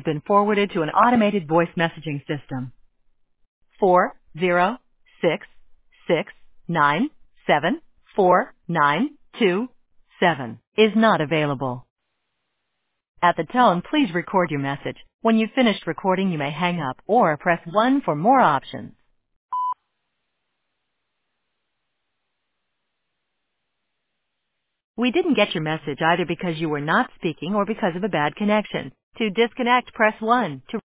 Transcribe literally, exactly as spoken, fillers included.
been forwarded to an automated voice messaging system. four zero six six nine seven four nine two seven is not available. At the tone, please record your message. When you've finished recording, you may hang up or press one for more options. We didn't get your message either because you were not speaking or because of a bad connection. To disconnect, press one. To